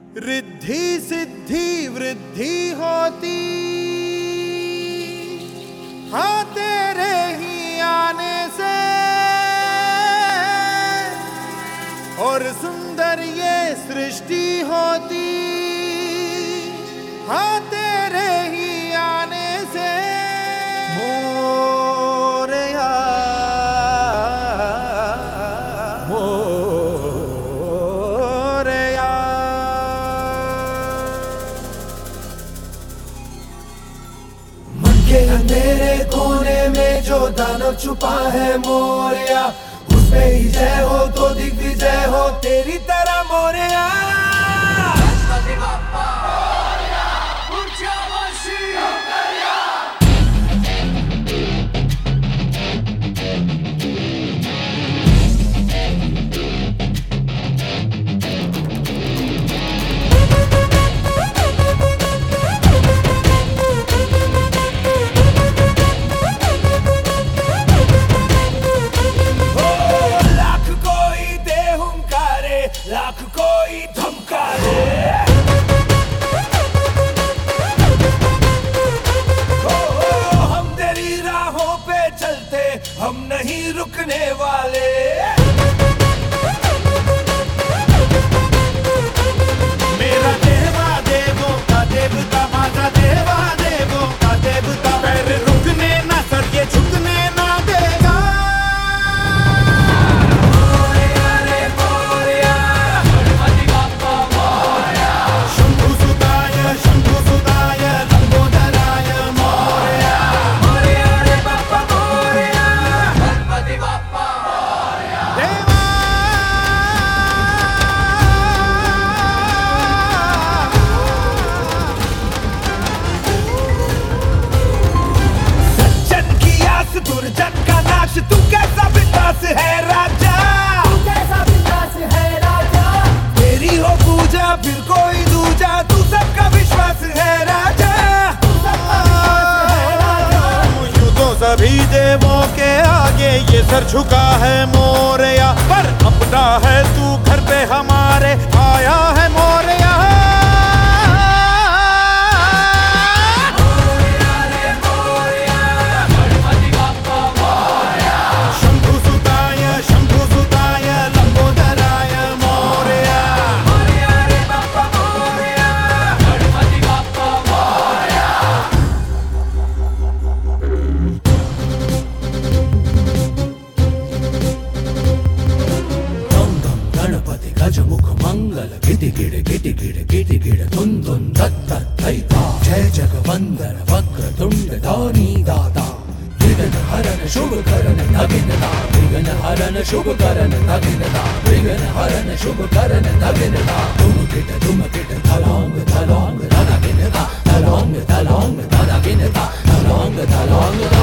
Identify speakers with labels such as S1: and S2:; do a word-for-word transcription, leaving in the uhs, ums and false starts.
S1: रिद्धि सिद्धि वृद्धि होती हाँ तेरे ही आने से, और सुंदर ये सृष्टि होती हाँ तेरे ही आने से। मोरया मोरया
S2: मन के अंधेरे कोने में जो दानव छुपा है मोरया, उसमें ही जय हो तो दिग्विजय हो तेरी तरह मोरया। लाख कोई धमकारे, हो हम तेरी राहों पे चलते, हम नहीं रुकने वाले।
S1: मेरा देवा देवों का देवता, माझा देवा देवों का देवता, पैर रुकने ना सर ये झुकने ना देगा। दुर्जन का नाश तू कैसा बिंदास है राजा,
S2: तू कैसा बिंदास है राजा।
S1: तेरी हो पूजा फिर कोई दूजा, तू सबका विश्वास है राजा,
S2: तू सबका विश्वास है राजा।
S1: यूं तो सभी देवों के आगे ये सर झुका है मोरया, पर अपना है तू घर पे हमारे आया है मोरया।
S2: गजमुख मंगल गिट गिड़ गिट गिड़ गिट गिड़ धुन धुन धत्त धैता, जय जगवंदन वक्र तुंड दानी दाता, विघ्न हरन शुभ करन नगिनता, विघ्न हरन शुभ करन नगिनता, विघ्न हरन शुभ करन नगिनता। तुम गिट तुम गिट धलांग धलांग नगिनता, धलांग धलांग नगिनता, धलांग धलांग